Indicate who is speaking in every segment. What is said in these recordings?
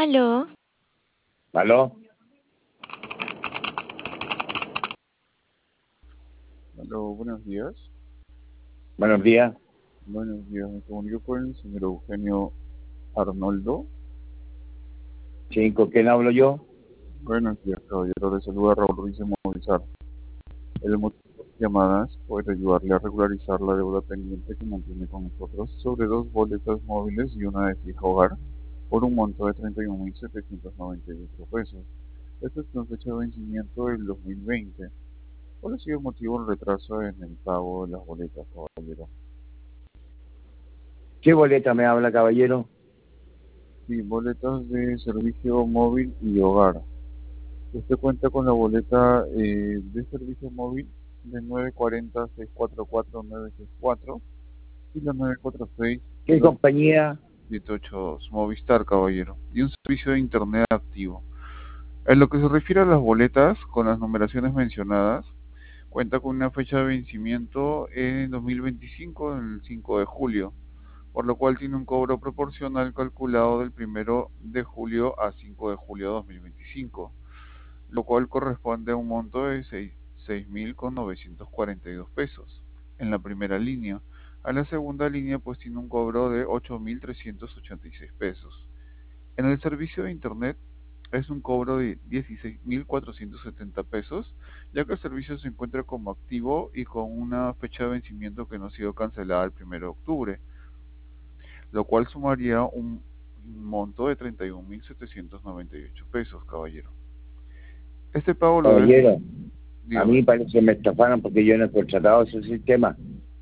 Speaker 1: Aló,
Speaker 2: ¿Aló?
Speaker 3: Aló, buenos días.
Speaker 2: Buenos días.
Speaker 3: Buenos días, me comunico con el señor Eugenio Arnoldo.
Speaker 2: Sí, ¿con quién hablo yo?
Speaker 3: Buenos días, caballero. Le saluda Raúl Ruiz de Movilizar. El motivo de las llamadas puede ayudarle a regularizar la deuda pendiente que mantiene con nosotros sobre 2 boletas móviles y una de fijo hogar por un monto de 31.798 pesos. Esto es con fecha de vencimiento del 2020. ¿Cuál ha sido el motivo del retraso en el pago de las boletas, caballero?
Speaker 2: ¿Qué boleta me habla, caballero?
Speaker 3: Sí, boletas de servicio móvil y hogar. Usted cuenta con la boleta de servicio móvil de 940-644-964 y la
Speaker 2: ¿Qué compañía?
Speaker 3: 946-782 Movistar, caballero, y un servicio de internet activo. En lo que se refiere a las boletas con las numeraciones mencionadas, cuenta con una fecha de vencimiento en 2025, el 5 de julio, por lo cual tiene un cobro proporcional calculado del 1 de julio a 5 de julio de 2025, lo cual corresponde a un monto de 6.942 pesos en la primera línea. A la segunda línea pues tiene un cobro de 8.386 pesos. En el servicio de internet es un cobro de 16.470 pesos, ya que el servicio se encuentra como activo y con una fecha de vencimiento que no ha sido cancelada el 1 de octubre, lo cual sumaría un monto de 31.798 pesos, caballero. Este pago lo debe...
Speaker 2: Caballero, a
Speaker 3: Dígame.
Speaker 2: mí parece que me estafaron porque yo no he contratado ese sistema.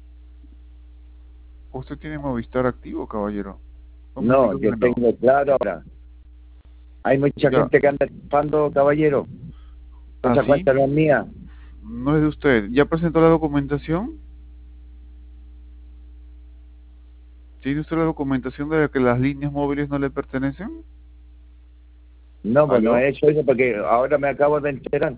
Speaker 3: ¿Usted tiene Movistar activo, caballero? No me
Speaker 2: No,
Speaker 3: diga
Speaker 2: yo
Speaker 3: que no.
Speaker 2: tengo claro ahora. Hay mucha
Speaker 3: Ya,
Speaker 2: gente que anda estafando, caballero. Esa
Speaker 3: así,
Speaker 2: cuenta no es mía.
Speaker 3: no es de usted. ¿Ya presentó la documentación? ¿Tiene usted la documentación de que las líneas móviles no le pertenecen?
Speaker 2: No, pues no
Speaker 3: ¿Aló?
Speaker 2: he hecho eso porque ahora me acabo de enterar.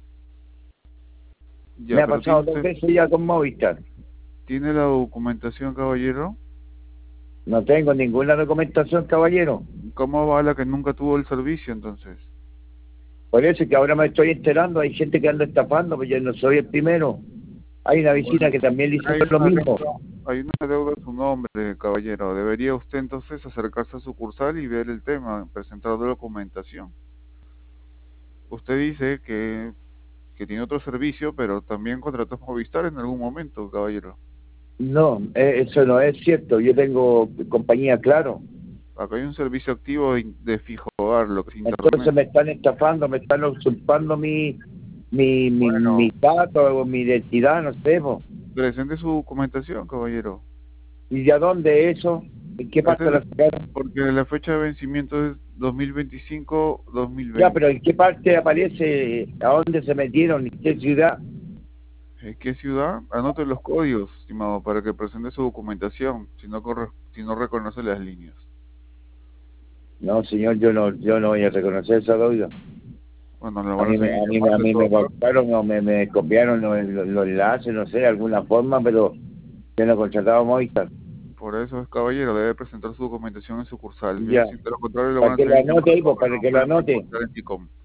Speaker 2: Me
Speaker 3: Ya,
Speaker 2: ha
Speaker 3: pero ¿tiene
Speaker 2: pasado dos
Speaker 3: usted,
Speaker 2: veces ya con Movistar.
Speaker 3: tiene la documentación, caballero?
Speaker 2: No tengo ninguna documentación, caballero.
Speaker 3: ¿Cómo va la que nunca tuvo el servicio, entonces?
Speaker 2: Por eso es que ahora me estoy enterando. Hay gente que anda estafando, pues yo no soy el primero. Hay una vecina
Speaker 3: Bueno,
Speaker 2: que también le hizo
Speaker 3: hay
Speaker 2: lo
Speaker 3: una
Speaker 2: mismo.
Speaker 3: deuda, hay una deuda a su nombre, caballero. Debería usted entonces acercarse a sucursal y ver el tema, presentar la documentación. Usted dice que tiene otro servicio, pero también contrató Movistar en algún momento, caballero.
Speaker 2: No, eso no es cierto. Yo tengo compañía, claro.
Speaker 3: Acá hay un servicio activo de fijo hogar, lo que es
Speaker 2: Entonces
Speaker 3: internet.
Speaker 2: me están estafando, me están usurpando mi
Speaker 3: Bueno,
Speaker 2: dato, mi identidad, no sé, po.
Speaker 3: presente su documentación, caballero.
Speaker 2: ¿Y de dónde eso? ¿En qué parte
Speaker 3: Presente,
Speaker 2: la sacaron?
Speaker 3: porque la fecha de vencimiento es 2025
Speaker 2: Ya,
Speaker 3: 2020.
Speaker 2: pero ¿en qué parte aparece? ¿A dónde se metieron? ¿En qué ciudad?
Speaker 3: ¿Qué ciudad? Anote los códigos, estimado, para que presente su documentación, si no reconoce las líneas.
Speaker 2: No, señor, yo no voy a reconocer esa deuda.
Speaker 3: Bueno, lo van a seguir
Speaker 2: A
Speaker 3: llamando en
Speaker 2: mí
Speaker 3: todo
Speaker 2: me
Speaker 3: caso.
Speaker 2: cortaron o me copiaron los enlaces, no sé, de alguna forma, pero yo no he contratado Movistar.
Speaker 3: Por eso es caballero, debe presentar su documentación en sucursal. Bien,
Speaker 2: Ya,
Speaker 3: si de lo contrario lo van
Speaker 2: para
Speaker 3: a
Speaker 2: que lo
Speaker 3: seguir
Speaker 2: anote ahí,
Speaker 3: llamando
Speaker 2: pues,
Speaker 3: y
Speaker 2: para
Speaker 3: lo
Speaker 2: que lo
Speaker 3: pueden
Speaker 2: anote.
Speaker 3: reportar en TICOM.